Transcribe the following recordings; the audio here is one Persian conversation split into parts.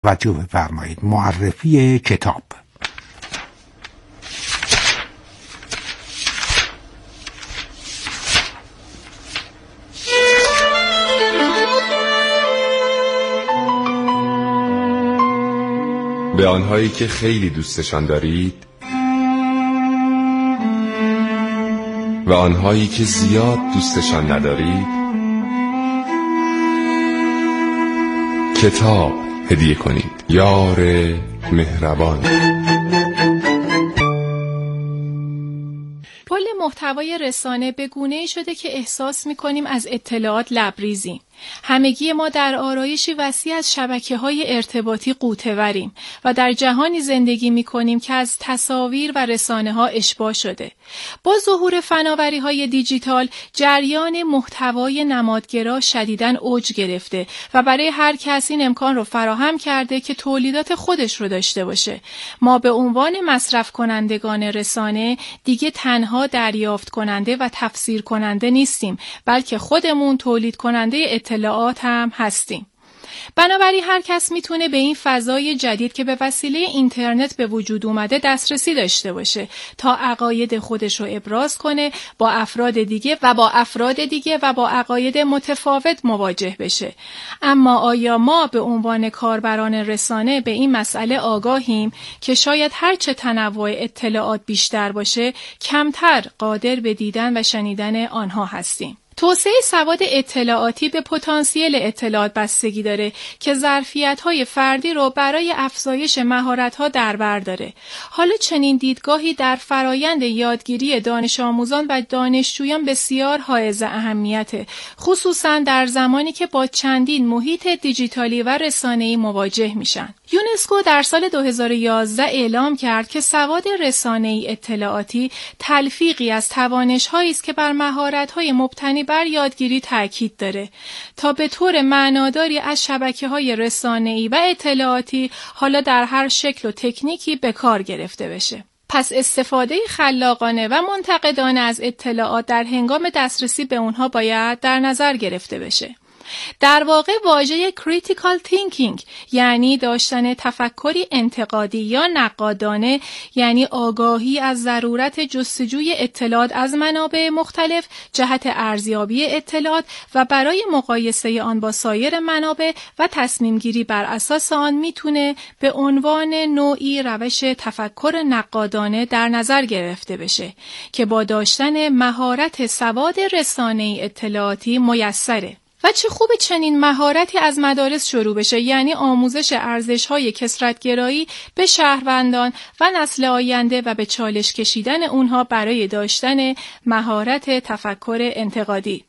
توجه بفرمایید. معرفی کتاب. به آنهایی که خیلی دوستشان دارید و آنهایی که زیاد دوستشان ندارید کتاب هدیه کنید. یار مهربان. کل محتوای رسانه به گونه‌ای شده که احساس می‌کنیم از اطلاعات لبریزیم. همگی ما در آرایشی وسیع از شبکه‌های ارتباطی غوطه‌وریم و در جهانی زندگی می‌کنیم که از تصاویر و رسانه‌ها اشباع شده. با ظهور فناوری‌های دیجیتال، جریان محتوای نمادگرا شدیداً اوج گرفته و برای هر کس این امکان رو فراهم کرده که تولیدات خودش رو داشته باشه. ما به عنوان مصرف کنندگان رسانه دیگه تنها دریافت کننده و تفسیر کننده نیستیم، بلکه خودمون تولید کننده اطلاعات هم هستیم. بنابراین هر کس میتونه به این فضای جدید که به وسیله اینترنت به وجود اومده دسترسی داشته باشه تا عقاید خودش رو ابراز کنه، با افراد دیگه و با عقاید متفاوت مواجه بشه. اما آیا ما به عنوان کاربران رسانه به این مسئله آگاهیم که شاید هرچه تنوع اطلاعات بیشتر باشه، کمتر قادر به دیدن و شنیدن آنها هستیم؟ توسعه سواد اطلاعاتی به پتانسیل اطلاعات بستگی داره که ظرفیت‌های فردی رو برای افزایش مهارت‌ها در بر داره. حالا چنین دیدگاهی در فرایند یادگیری دانش آموزان و دانشجویان بسیار حائز اهمیته، خصوصاً در زمانی که با چندین محیط دیجیتالی و رسانه‌ای مواجه میشن. یونسکو در سال 2011 اعلام کرد که سواد رسانه‌ای اطلاعاتی تلفیقی از توانش‌هایی است که بر مهارت‌های مبتنی بر یادگیری تاکید داره تا به طور معناداری از شبکه‌های رسانه‌ای و اطلاعاتی حالا در هر شکل و تکنیکی به کار گرفته بشه. پس استفاده خلاقانه و منتقدانه از اطلاعات در هنگام دسترسی به اونها باید در نظر گرفته بشه. در واقع واژه critical thinking یعنی داشتن تفکری انتقادی یا نقادانه، یعنی آگاهی از ضرورت جستجوی اطلاعات از منابع مختلف جهت ارزیابی اطلاعات و برای مقایسه آن با سایر منابع و تصمیم گیری بر اساس آن میتونه به عنوان نوعی روش تفکر نقادانه در نظر گرفته بشه که با داشتن مهارت سواد رسانه‌ای اطلاعاتی میسره. و چه خوب چنین مهارتی از مدارس شروع بشه، یعنی آموزش ارزش‌های کثرت‌گرایی به شهروندان و نسل آینده و به چالش کشیدن اونها برای داشتن مهارت تفکر انتقادی.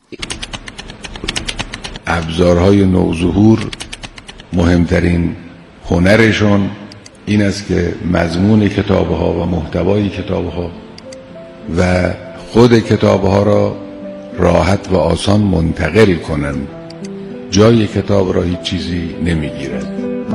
ابزارهای نوظهور مهمترین هنرشون این است که مضمون کتاب‌ها و محتوای کتاب‌ها و خود کتاب‌ها را راحت و آسان منتقل کنن. جای کتاب را هیچ چیزی نمیگیرد.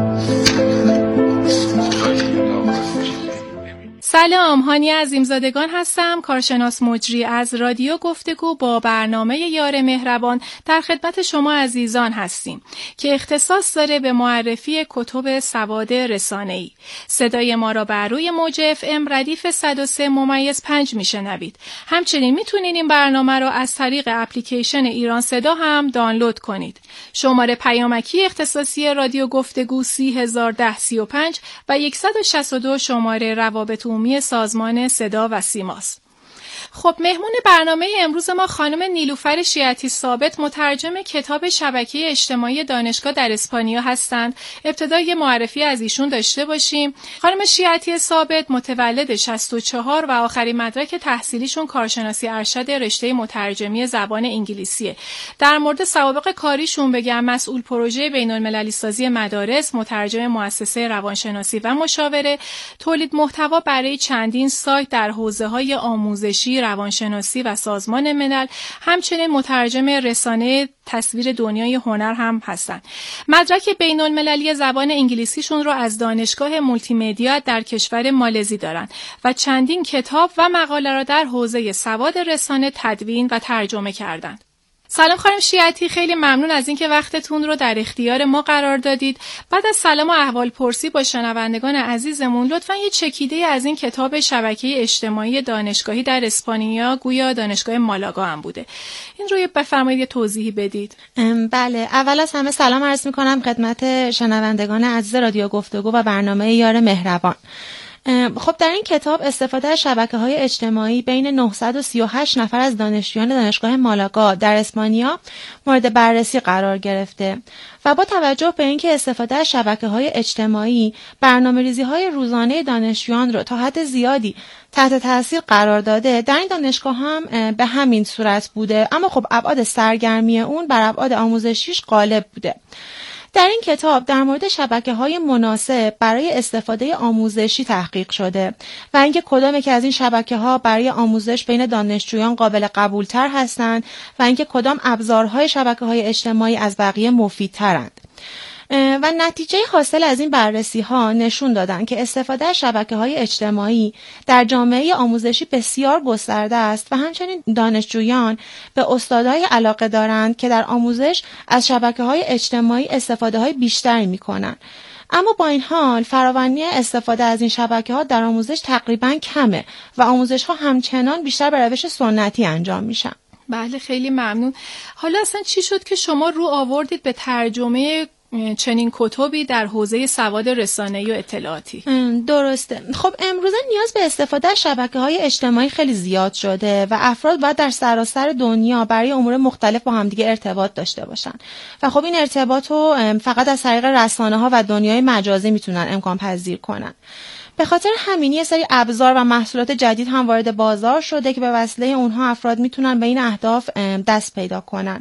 سلام، هانیه عظیمزادگان هستم، کارشناس مجری از رادیو گفتگو با برنامه یار مهربان در خدمت شما عزیزان هستیم که اختصاص داره به معرفی کتب سواد رسانه‌ای. صدای ما را بر روی موج FM ردیف 103.5 میشنوید. همچنین میتونید این برنامه را از طریق اپلیکیشن ایران صدا هم دانلود کنید. شماره پیامکی اختصاصی رادیو گفتگو 301035 و 162 شماره روابط عمومی سازمان صدا و سیماست. خب مهمون برنامه امروز ما خانم نیلوفر شیعتی ثابت، مترجم کتاب شبکه اجتماعی دانشگاه در اسپانیا هستند. ابتدا یه معرفی از ایشون داشته باشیم. خانم شیعتی ثابت متولد 64 و آخرین مدرک تحصیلیشون کارشناسی ارشد رشته مترجمی زبان انگلیسیه. در مورد سوابق کاریشون بگم مسئول پروژه بین‌المللی سازی مدارس، مترجم مؤسسه روانشناسی و مشاوره، تولید محتوا برای چندین سایت در حوزه‌های آموزشی، روانشناسی و سازمان ملل، همچنین مترجم رسانه تصویر دنیای هنر هم هستند. مدرک بین‌المللی زبان انگلیسیشون رو از دانشگاه مولتی مدیا در کشور مالزی دارن و چندین کتاب و مقاله را در حوزه سواد رسانه تدوین و ترجمه کردند. سلام خانم شیعتی، خیلی ممنون از اینکه وقتتون رو در اختیار ما قرار دادید. بعد از سلام و احوال پرسی با شنوندگان عزیزمون، لطفاً یه چکیده از این کتاب شبکه اجتماعی دانشگاهی در اسپانیا، گویا دانشگاه مالاگا هم بوده، این رو بفرمایید یه توضیحی بدید. بله، اول از همه سلام عرض می‌کنم خدمت شنوندگان عزیز رادیو گفتگو و برنامه یار مهربان. خب در این کتاب استفاده از شبکه‌های اجتماعی بین 938 نفر از دانشجویان دانشگاه مالاگا در اسپانیا مورد بررسی قرار گرفته و با توجه به اینکه استفاده از شبکه‌های اجتماعی برنامه‌ریزی‌های روزانه دانشجویان رو تا حد زیادی تحت تاثیر قرار داده، در این دانشگاه هم به همین صورت بوده، اما خب ابعاد سرگرمی اون بر ابعاد آموزشیش غالب بوده. در این کتاب در مورد شبکه‌های مناسب برای استفاده آموزشی تحقیق شده و اینکه کدام که از این شبکه‌ها برای آموزش بین دانشجویان قابل قبول‌تر هستند و اینکه کدام ابزارهای شبکه‌های اجتماعی از بقیه مفیدترند. و نتیجه حاصل از این بررسی‌ها نشون دادن که استفاده از شبکه‌های اجتماعی در جامعه آموزشی بسیار گسترده است و همچنین دانشجویان به استادهای علاقه دارند که در آموزش از شبکه‌های اجتماعی استفاده‌های بیشتری می‌کنند. اما با این حال فراوانی استفاده از این شبکه‌ها در آموزش تقریباً کمه و آموزش‌ها همچنان بیشتر به روش سنتی انجام میشن. بله، خیلی ممنون. حالا اصلا چی شد که شما رو آوردید به ترجمه چنین کتبی در حوزه سواد رسانه‌ای و اطلاعاتی؟ درسته. خب امروزه نیاز به استفاده از شبکه‌های اجتماعی خیلی زیاد شده و افراد باید در سراسر دنیا برای امور مختلف با همدیگه ارتباط داشته باشن و خب این ارتباط رو فقط از طریق رسانه‌ها و دنیای مجازی میتونن امکان پذیر کنن. به خاطر همین یه سری ابزار و محصولات جدید هم وارد بازار شده که به وسیله اونها افراد میتونن به این اهداف دست پیدا کنن.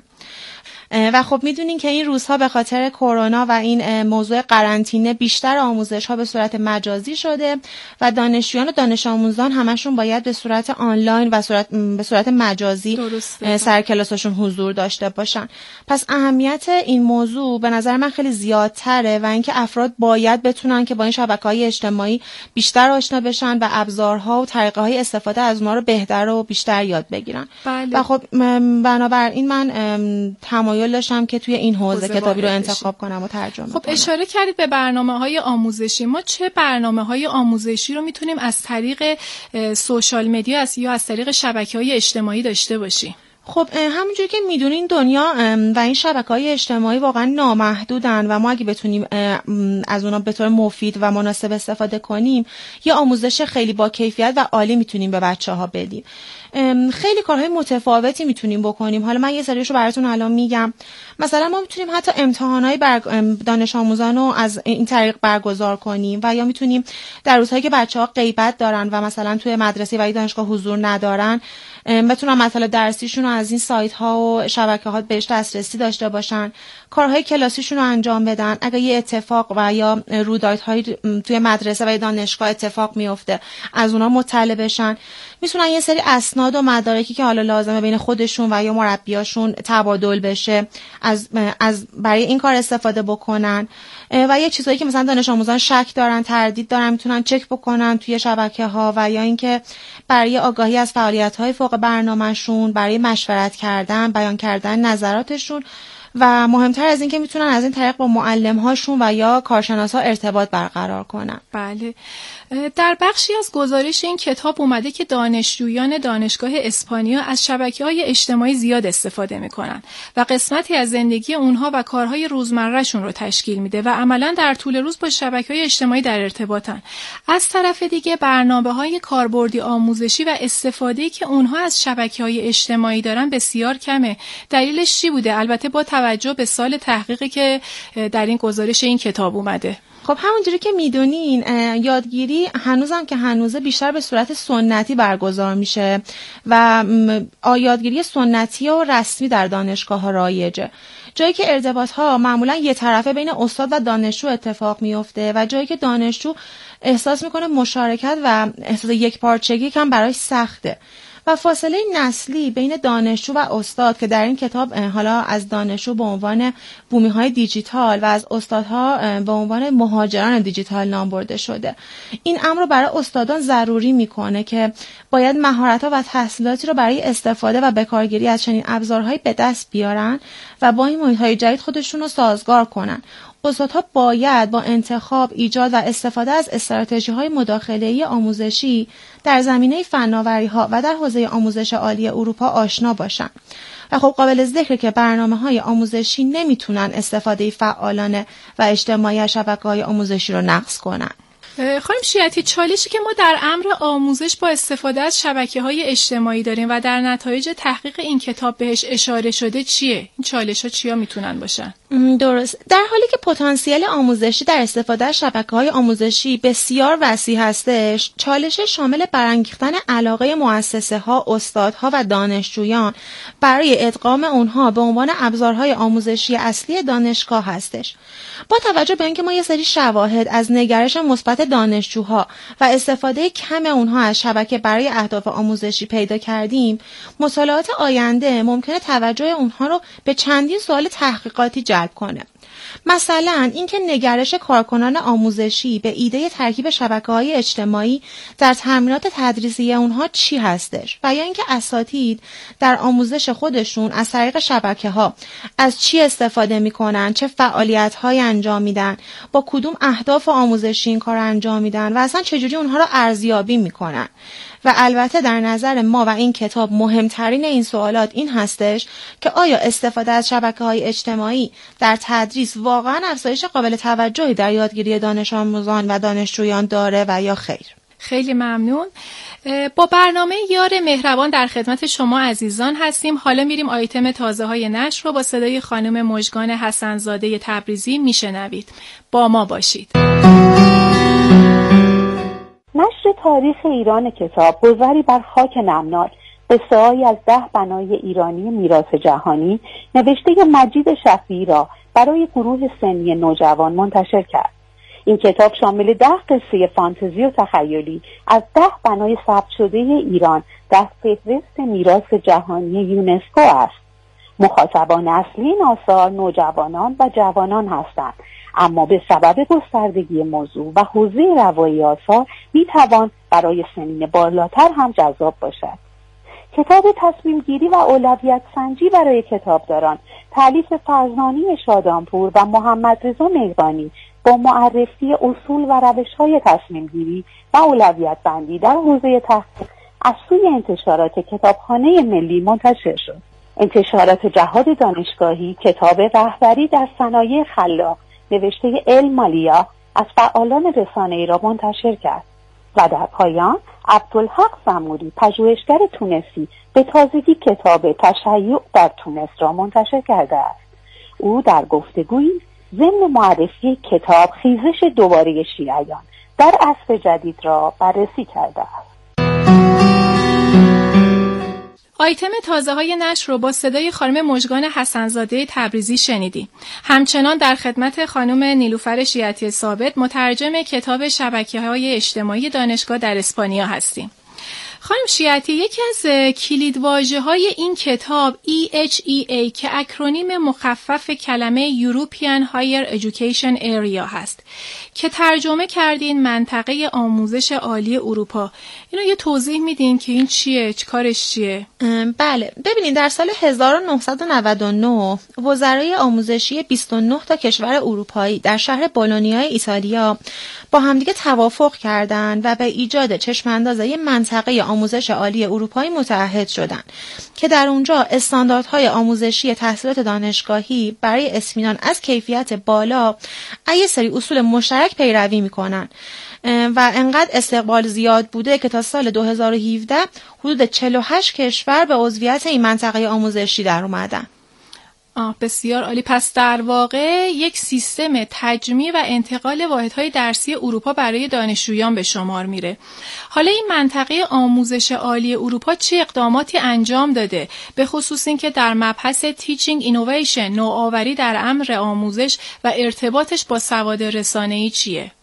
و خب میدونین که این روزها به خاطر کرونا و این موضوع قرنطینه بیشتر آموزش‌ها به صورت مجازی شده و دانشجویان و دانش آموزان همشون باید به صورت آنلاین و به صورت مجازی سر کلاسشون حضور داشته باشن. پس اهمیت این موضوع به نظر من خیلی زیادتره و اینکه افراد باید بتونن که با این شبکه‌های اجتماعی بیشتر آشنا بشن و ابزارها و طریقه‌های استفاده از اونها رو بهتر و بیشتر یاد بگیرن. بله. و خب بنابراین من تمایل داشتم که توی این حوزه کتابی رو انتخاب کنم و ترجمه کنم. خب اشاره کردید به برنامه‌های آموزشی. ما چه برنامه‌های آموزشی رو میتونیم از طریق سوشال مدیا یا از طریق شبکه‌های اجتماعی داشته باشیم؟ خب همونجوری که میدونین دنیا و این شبکه‌های اجتماعی واقعا نامحدودن و ما اگه بتونیم از اونا به طور مفید و مناسب استفاده کنیم یه آموزش خیلی با کیفیت و عالی میتونیم به بچه‌ها بدیم. خیلی کارهای متفاوتی میتونیم بکنیم. حالا من یه سریشو براتون الان میگم. مثلا ما میتونیم حتی امتحانای دانش آموزان رو از این طریق برگزار کنیم و یا میتونیم در روزهایی که بچه‌ها غیبت دارن و مثلا توی مدرسه و دانشگاه حضور ندارن بتونن مطالب درسیشون رو از این سایت ها و شبکه‌ها بهش دسترسی داشته باشن، کارهای کلاسیشون رو انجام بدن. اگه یه اتفاق و یا رویدادهایی توی مدرسه و دانشگاه اتفاق میفته از اونها مطلع بشن. میتونن یه سری اسناد و مدارکی که حالا لازمه بین خودشون و یا مربیاشون تبادل بشه از برای این کار استفاده بکنن و یه چیزایی که مثلا دانش آموزان شک دارن، تردید دارن، میتونن چک بکنن توی شبکه‌ها و یا اینکه برای آگاهی از فعالیت‌های فوق برنامه‌شون، برای مشورت کردن، بیان کردن نظراتشون و مهمتر از این که میتونن از این طریق با معلم‌هاشون و یا کارشناس‌ها ارتباط برقرار کنن. بله. در بخشی از گزارش این کتاب اومده که دانشجویان دانشگاه اسپانیا از شبکه‌های اجتماعی زیاد استفاده می‌کنن و قسمتی از زندگی اونها و کارهای روزمره‌شون رو تشکیل میده و عملاً در طول روز با شبکه‌های اجتماعی در ارتباطن. از طرف دیگه برنامه‌های کاربردی آموزشی و استفاده‌ای که اونها از شبکه‌های اجتماعی دارن بسیار کمه. دلیلش چی بوده؟ البته با توجه به سال تحقیقی که در این گزارش این کتاب اومده. خب همونجوری که میدونین یادگیری هنوزم که هنوزه بیشتر به صورت سنتی برگزار میشه و یادگیری سنتی و رسمی در دانشگاه‌ها رایجه. جایی که ارتباط‌ها معمولاً یه طرفه بین استاد و دانشجو اتفاق میفته و جایی که دانشجو احساس میکنه مشارکت و احساس یکپارچگی کم براش سخته و فاصله نسلی بین دانشجو و استاد که در این کتاب حالا از دانشجو به عنوان بومی‌های دیجیتال و از استادها به عنوان مهاجران دیجیتال نام برده شده. این امر رو برای استادان ضروری میکنه که باید مهارت‌ها و تحصیلاتی رو برای استفاده و بکارگیری از چنین ابزارهایی به دست بیارن و با این محیط‌های جدید خودشون رو سازگار کنن. استادها باید با انتخاب، ایجاد و استفاده از استراتژی‌های مداخله‌ای آموزشی در زمینه فناوری‌ها و در حوزه آموزش عالی اروپا آشنا باشند. و خب قابل ذکره که برنامه‌های آموزشی نمیتونن استفاده فعالانه و اجتماعی از شبکه‌های آموزشی رو نقض کنن. خانم شیعتی، چالشی که ما در امر آموزش با استفاده از شبکه‌های اجتماعی داریم و در نتایج تحقیق این کتاب بهش اشاره شده چیه؟ این چالش‌ها چیا میتونن باشن؟ درست. در حالی که پتانسیل آموزشی در استفاده از شبکه‌های آموزشی بسیار وسیع هستش، چالش شامل برانگیختن علاقه مؤسسه‌ها، استادها و دانشجویان برای ادغام اونها به عنوان ابزارهای آموزشی اصلی دانشگاه هستش. با توجه به اینکه ما یه سری شواهد از نگرش مثبت دانشجوها و استفاده کم اونها از شبکه برای اهداف آموزشی پیدا کردیم، مطالعات آینده ممکنه توجه اونها رو به چندین سوال تحقیقاتی جلب کنه. مثلا اینکه نگرش کارکنان آموزشی به ایده ترکیب شبکه‌های اجتماعی در تمرینات تدریسی اونها چی هستش و یا اینکه اساتید در آموزش خودشون از طریق شبکه‌ها از چی استفاده می‌کنن، چه فعالیت‌هایی انجام میدن، با کدوم اهداف آموزشی این کار انجام میدن و اصلا چجوری اونها رو ارزیابی می‌کنن. و البته در نظر ما و این کتاب مهمترین این سوالات این هستش که آیا استفاده از شبکه‌های اجتماعی در تدریس واقعا افزایش قابل توجهی در یادگیری دانش آموزان و دانشجویان داره و یا خیر؟ خیلی ممنون. با برنامه یار مهربان در خدمت شما عزیزان هستیم. حالا میریم آیتم تازه های نشر رو با صدای خانم مژگان حسن‌زاده تبریزی میشنوید. با ما باشید. نشر تاریخ ایران کتاب گذری بر خاک نمناک قصه‌هایی از 10 بنای ایرانی میراث جهانی نوشته مجید شفیعی را برای گروه سنی نوجوان منتشر کرد. این کتاب شامل 10 قصه فانتزی و تخیلی از 10 بنای ثبت شده ایران در فهرست میراث جهانی یونسکو است. مخاطبان اصلی این آثار نوجوانان و جوانان هستند، اما به سبب گستردگی موضوع و حوزه روایی آثار میتوان برای سنین بالاتر هم جذاب باشد. کتاب تصمیم گیری و اولویت سنجی برای کتابداران تألیف فرزانه شادانپور و محمد رضا مهربانی با معرفی اصول و روش‌های تصمیم گیری و اولویت بندی در حوزه تحقیق از سوی انتشارات کتابخانه ملی منتشر شد. انتشارات جهاد دانشگاهی کتاب رهبری در صنایع خلاق نوشته المالیا از فعالان رسانه‌ای را منتشر کرد و در پایان عبدالحق زموری پژوهشگر تونسی به تازگی کتاب تشیع در تونس را منتشر کرده است. او در گفتگویی ضمن معرفی کتاب خیزش دوباره شیعیان در عصر جدید را بررسی کرده است. آیتم تازه های نشر رو با صدای خانم مژگان حسن‌زاده تبریزی شنیدیم. همچنان در خدمت خانم نیلوفر شیعتی ثابت مترجم کتاب شبکه‌های اجتماعی دانشگاه در اسپانیا هستیم. خانم شیعتی، یکی از کلیدواژه‌های این کتاب EHEA که اکرونیم مخفف کلمه European Higher Education Area هست که ترجمه کردین منطقه آموزش عالی اروپا. اینو یه توضیح میدین که این چیه؟ کارش چیه؟ بله، ببینید در سال 1999 وزرای آموزشی 29 تا کشور اروپایی در شهر بولونیای ایتالیا با همدیگه توافق کردند و به ایجاد چشم‌انداز منطقه آموزش عالی اروپایی متعهد شدند که در اونجا استانداردهای آموزشی تحصیلات دانشگاهی برای اطمینان از کیفیت بالا یه سری اصول مشترک پیروی میکنن و انقدر استقبال زیاد بوده که تا سال 2017 حدود 48 کشور به عضویت این منطقه آموزشی در اومدن. بسیار عالی. پس در واقع یک سیستم تجمیع و انتقال واحدهای درسی اروپا برای دانشجویان به شمار میره. حالا این منطقه آموزش عالی اروپا چه اقداماتی انجام داده؟ به خصوص این که در مبحث تیچینگ اینوویشن، نوآوری در امر آموزش و ارتباطش با سواد رسانه‌ای چیه؟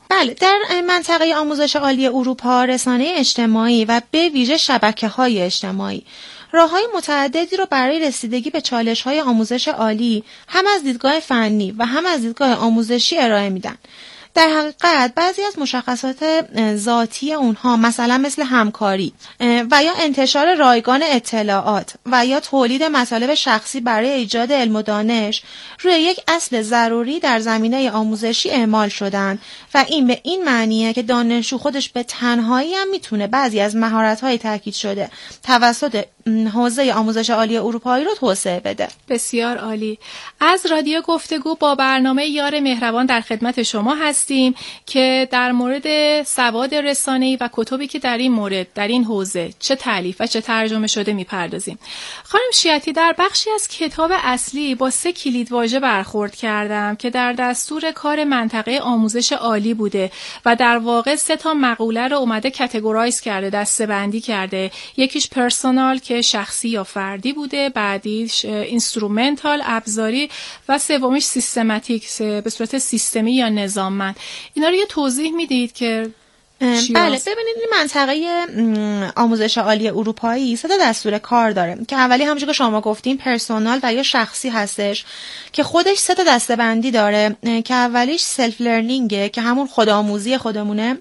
بله، در منطقه آموزش عالی اروپا رسانه اجتماعی و به ویژه شبکه‌های اجتماعی راه‌های متعددی رو برای رسیدگی به چالش‌های آموزش عالی هم از دیدگاه فنی و هم از دیدگاه آموزشی ارائه میدن. در حقیقت بعضی از مشخصات ذاتی اونها مثلا مثل همکاری و یا انتشار رایگان اطلاعات و یا تولید مطالب شخصی برای ایجاد علم و دانش روی یک اصل ضروری در زمینه آموزشی اعمال شدن و این به این معنیه که دانشجو خودش به تنهایی هم میتونه بعضی از مهارت‌های تاکید شده توسط حوزه آموزش عالی اروپایی رو توسعه بده. بسیار عالی. از رادیو گفتگو با برنامه یار مهربان در خدمت شما هستیم که در مورد سواد رسانه‌ای و کتبی که در این مورد در این حوزه چه تالیف و چه ترجمه شده میپردازیم. خانم شیعتی، در بخشی از کتاب اصلی با 3 کلیدواژه برخورد کردم که در دستور کار منطقه آموزش عالی بوده و در واقع 3 تا مقوله رو اومده کاتگورایز کرده، دسته‌بندی کرده. یکیش پرسونال که شخصی یا فردی بوده، بعدیش اینسترومنتال ابزاری و سومیش سیستماتیک به صورت سیستمی یا نظاممند. اینا رو یه توضیح میدید که بله، ببینید این منطقه آموزش عالی اروپایی 3 تا دستور کار داره که اولی همونجوری که شما گفتین پرسونال و یا شخصی هستش که خودش 3 تا دسته‌بندی داره که اولیش سلف لرنینگه که همون خودآموزی خودمونه،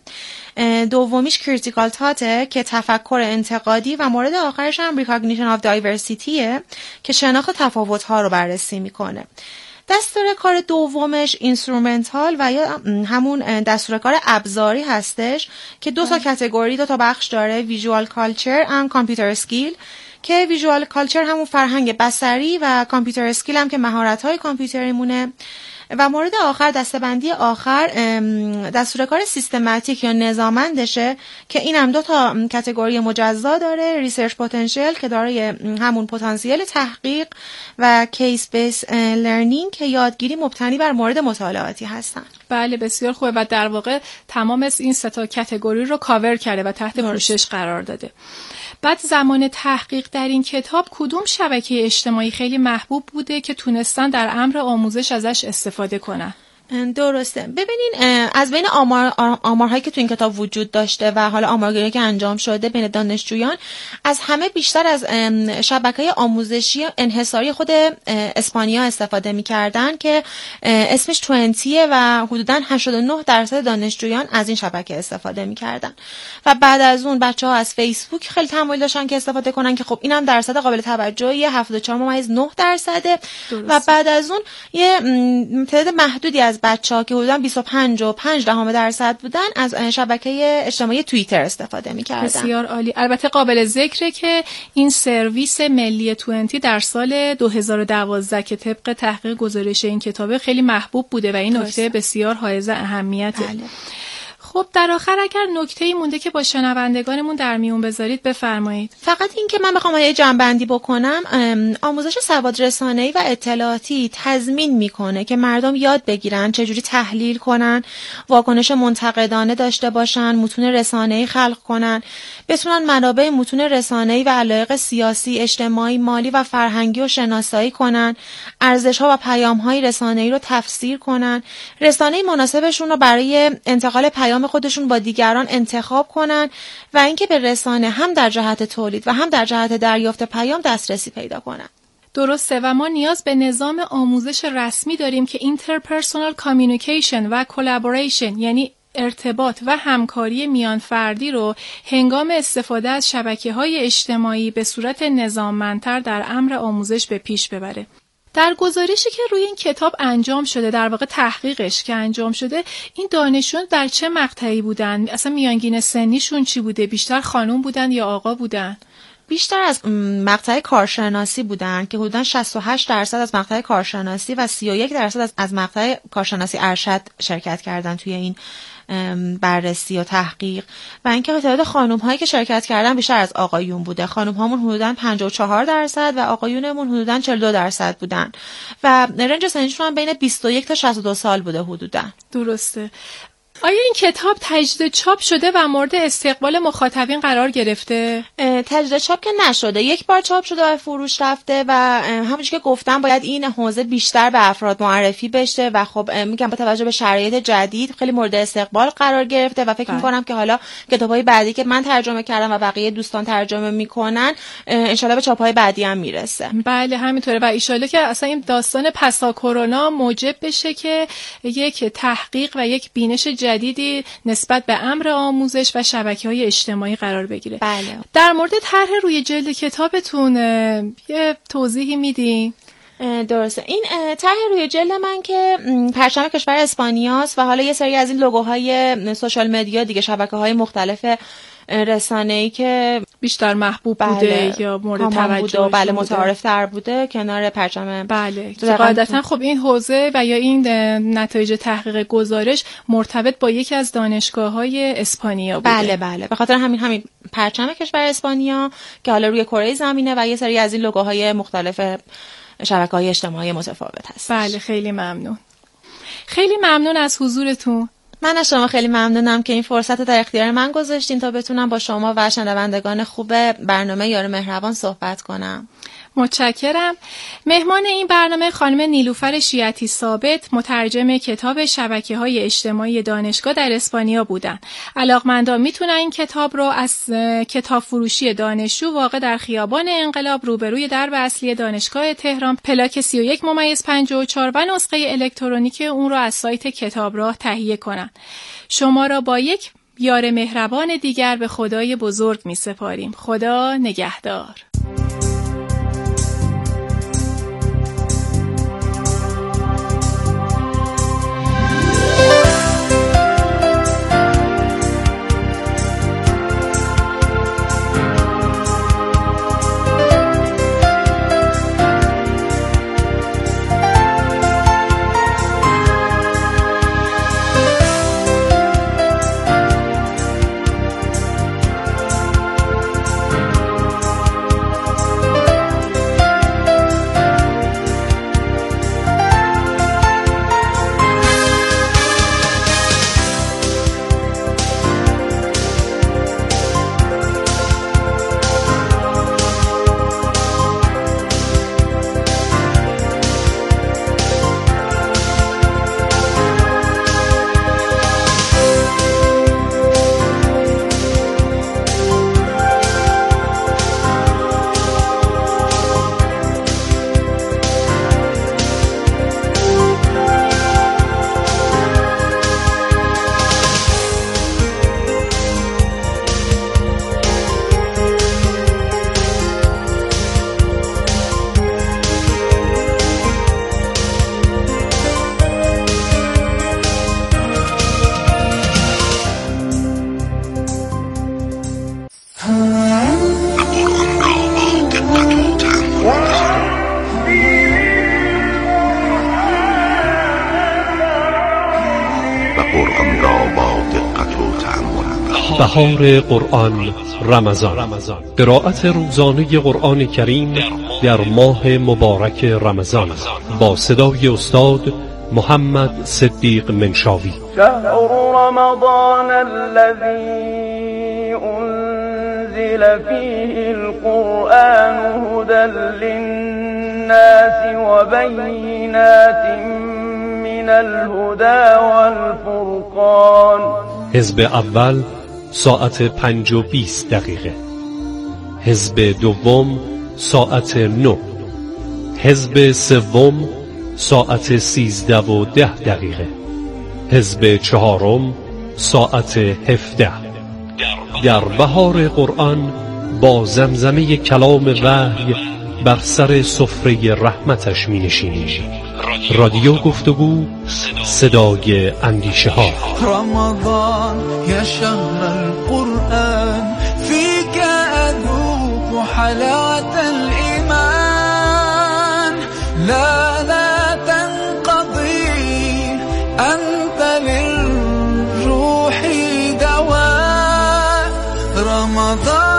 دومیش کریتیکال تاته که تفکر انتقادی و مورد آخرش هم ریکاگنیشن آف دایورسیتیه که شناخت تفاوت‌ها رو بررسی میکنه. دستور کار دومش اینسترومنتال و یا همون دستور کار ابزاری هستش که 2 تا کاتگوری 2 تا بخش داره، ویژوال کالچر و کامپیوتر اسکیل که ویژوال کالچر همون فرهنگ بصری و کامپیوتر اسکیل هم که مهارت‌های کامپیوتری مونه و مورد آخر دسته‌بندی آخر دستور کار سیستماتیک یا نظاممندشه که این هم 2 تا کاتگوری مجزا داره، ریسرچ پتانسیل که دارای همون پتانسیل تحقیق و کیس بیس لرنینگ که یادگیری مبتنی بر مورد مطالعاتی هستن. بله، بسیار خوبه و در واقع تمام این 3 تا کاتگوری رو کاور کرده و تحت پوشش قرار داده. بعد زمان تحقیق در این کتاب کدوم شبکه اجتماعی خیلی محبوب بوده که تونستن در امر آموزش ازش استفاده کنن؟ درسته. ببینین از بین آمارهایی که تو این کتاب وجود داشته و حالا آمارگیری که انجام شده بین دانشجویان، از همه بیشتر از شبکه‌های آموزشی انحصاری خود اسپانیا استفاده می‌کردن که اسمش 20 و حدوداً 89% دانشجویان از این شبکه استفاده می‌کردن و بعد از اون بچه‌ها از فیسبوک خیلی تمایل داشتن که استفاده کنن که خب اینم درصد قابل توجهی 74.9% و بعد از اون یه تعداد محدودی از بچه‌ها که حدوداً 25.5% بودن از شبکه اجتماعی توییتر استفاده می‌کردن. بسیار عالی. البته قابل ذکره که این سرویس ملی 20 در سال 2012 که طبق تحقیق گزارش این کتابه خیلی محبوب بوده و این نکته بسیار حائز اهمیته. بله. خب در آخر اگر نکته‌ای مونده که با شنوندگانمون در میون بذارید بفرمایید. فقط این که من بخوام یه جنبندی بکنم، آموزش سواد رسانه‌ای و اطلاعاتی تضمین میکنه که مردم یاد بگیرن چجوری تحلیل کنن، واکنش منتقدانه داشته باشن، متون رسانه‌ای خلق کنن، بتونن منابع متون رسانه‌ای و علایق سیاسی، اجتماعی، مالی و فرهنگی رو شناسایی کنن، ارزش‌ها و پیام‌های رسانه‌ای رو تفسیر کنن، رسانه مناسبشون رو برای انتقال پیام خودشون با دیگران انتخاب کنن و اینکه به رسانه هم در جهت تولید و هم در جهت دریافت پیام دسترسی پیدا کنن. درسته و ما نیاز به نظام آموزش رسمی داریم که اینترپرسونال کامیونیکیشن و کلابوریشن یعنی ارتباط و همکاری میان فردی رو هنگام استفاده از شبکه‌های اجتماعی به صورت نظاممندتر در امر آموزش به پیش ببره. در گزارشی که روی این کتاب انجام شده، در واقع تحقیقش که انجام شده، این دانشجویان در چه مقطعی بودن؟ اصلا میانگین سنیشون چی بوده؟ بیشتر خانم بودن یا آقا بودن؟ بیشتر از مقطع کارشناسی بودن که حدوداً 68% از مقطع کارشناسی و 31% از مقطع کارشناسی ارشد شرکت کردن توی این بررسی و تحقیق و اینکه تعداد خانم‌هایی که شرکت کردن بیشتر از آقایون بوده. خانم‌هامون حدوداً 54% و آقایونمون حدوداً 42% بودن و رنج سنیشون هم بین 21 تا 62 سال بوده حدوداً. درسته. آیا این کتاب تجدید چاپ شده و مورد استقبال مخاطبین قرار گرفته؟ تجدید چاپ که نشده، یک بار چاپ شده و فروش رفته و همونجوری که گفتم باید این حوزه بیشتر به افراد معرفی بشه و خب میگم با توجه به شرایط جدید خیلی مورد استقبال قرار گرفته و فکر میکنم که حالا کتاب‌های بعدی که من ترجمه کردم و بقیه دوستان ترجمه میکنن انشالله به چاپ‌های بعدی هم میرسه. بله همینطوره و ایشالله که اصلا این داستان پسا کرونا موجب بشه که یک تحقیق و یک بینش جدیدی نسبت به امر آموزش و شبکه‌های اجتماعی قرار بگیره. بله. در مورد طرح روی جلد کتابتون یه توضیحی میدین؟ درسته. این طرح روی جلد من که پرچم کشور اسپانیاست و حالا یه سری از این لوگوهای سوشال مدیا دیگه، شبکه‌های مختلف رسانه‌ای که بیشتر محبوب بوده یا مورد توجه بوده، بله متعارف‌تر بوده کنار پرچم. بله قاعدتاً خب این حوزه و یا این نتایج تحقیق گزارش مرتبط با یکی از دانشگاه‌های اسپانیا بوده. بله به خاطر همین پرچم کشور اسپانیا که حالا روی کره زمینه و یه سری از این لوگوهای مختلف شبکه‌های اجتماعی متفاوت هست. بله خیلی ممنون از حضورتون. من از شما خیلی ممنونم که این فرصت رو در اختیار من گذاشتین تا بتونم با شما و شنوندگان خوب برنامه یار مهربان صحبت کنم. متشکرم. مهمان این برنامه خانم نیلوفر شیعتی ثابت، مترجم کتاب شبکه‌های اجتماعی دانشگاه در اسپانیا بودند. علاقمندان میتونن این کتاب رو از کتاب فروشی دانشجو واقع در خیابان انقلاب روبروی درب اصلی دانشگاه تهران پلاک 31/54 و نسخه الکترونیک اون رو از سایت کتابراه تهیه کنن. شما را با یک یار مهربان دیگر به خدای بزرگ میسپاریم. خدا نگهدار. بهار قرآن رمضان، قرائت روزانه قرآن کریم در ماه مبارک رمضان با صدای استاد محمد صدیق منشاوی. شهر رمضان الذي انزل فيه القرآن هدى للناس وبينات من الهدى والفرقان. حزب اول ساعت 5:20 حزب دوم ساعت 9، حزب سوم ساعت 13:10، حزب چهارم ساعت 17. در بهار قرآن با زمزمه کلام وحی بر سر سفره رحمتش می نشینیم. رادیو گفتگو، صدای اندیشه ها. رمضان یا شهر القرآن فیک اذوق حلاوة الایمان لا تنقضی انت للروح دواء. رمضان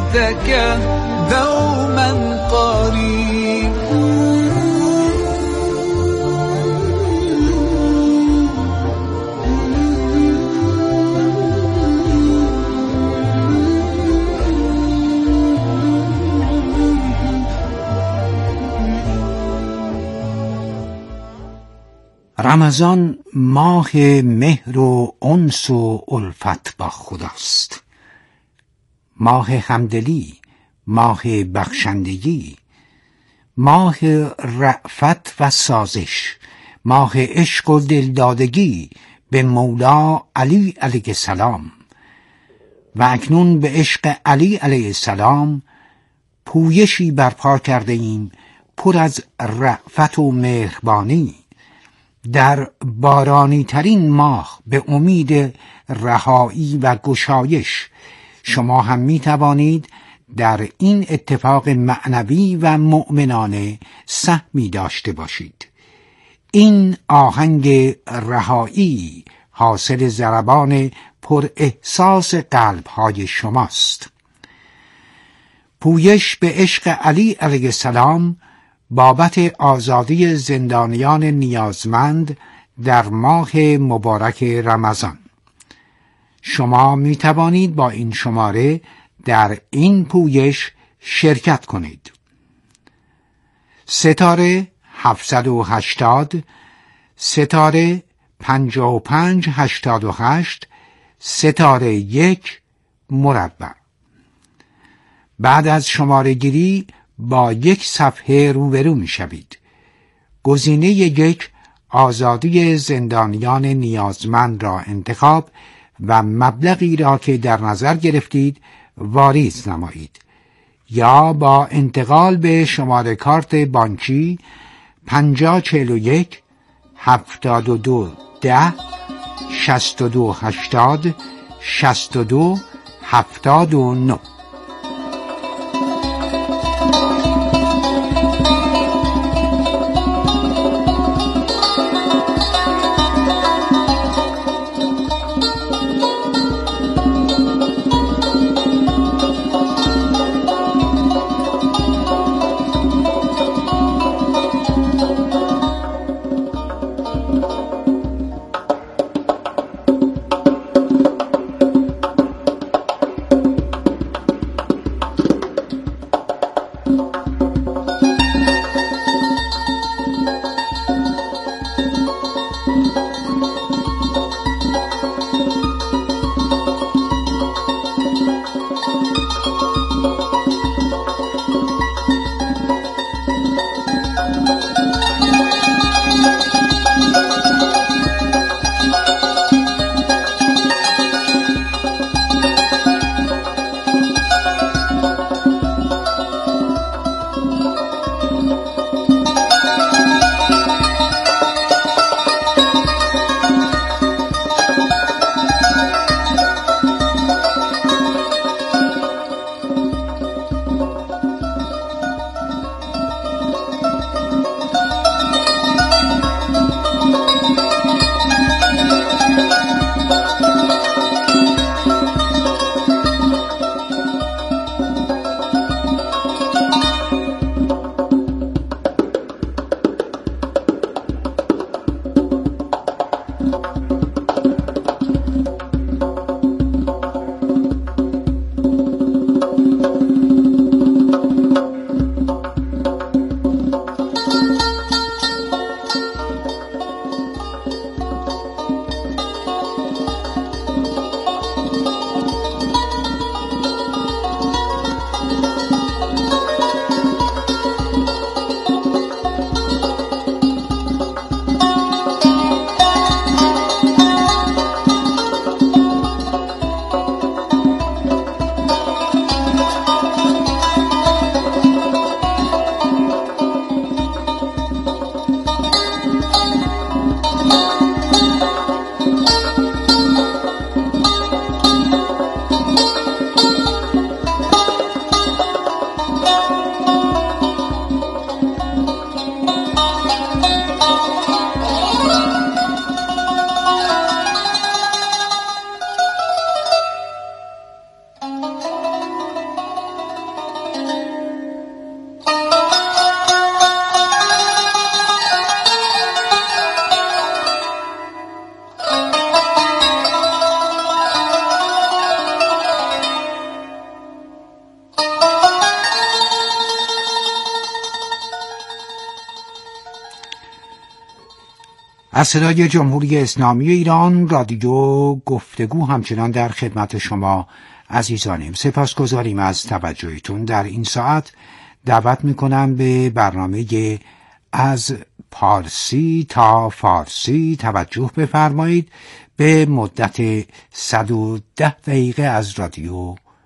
وحدك دوما قريب. رمضان ماه مهر و انس و الفت با خداست، ماه همدلی، ماه بخشندگی، ماه رأفت و سازش، ماه عشق و دلدادگی به مولا علی علیه السلام. و اکنون به عشق علی علیه السلام پویشی برپا کرده ایم پر از رأفت و مهربانی. در بارانی ترین ماه به امید رهایی و گشایش شما هم می توانید در این اتفاق معنوی و مؤمنانه سهمی داشته باشید. این آهنگ رهایی حاصل ضربان پر احساس قلب‌های شماست. پویش به عشق علی علیه السلام بابت آزادی زندانیان نیازمند در ماه مبارک رمضان. شما می توانید با این شماره در این پویش شرکت کنید. ستاره 780 ستاره 5588 ستاره 1 مربع. بعد از شماره گیری با یک صفحه روبرو می شوید. گزینه 1 آزادی زندانیان نیازمند را انتخاب و مبلغی را که در نظر گرفتید واریز نمایید، یا با انتقال به شماره کارت بانکی 5041 72 10 62 80 62 79. از صدای جمهوری اسلامی ایران رادیو گفتگو همچنان در خدمت شما عزیزانیم. سپاسگزاریم از توجهتون. در این ساعت دعوت میکنم به برنامه از پارسی تا فارسی توجه بفرمایید. به مدت 110 دقیقه از رادیو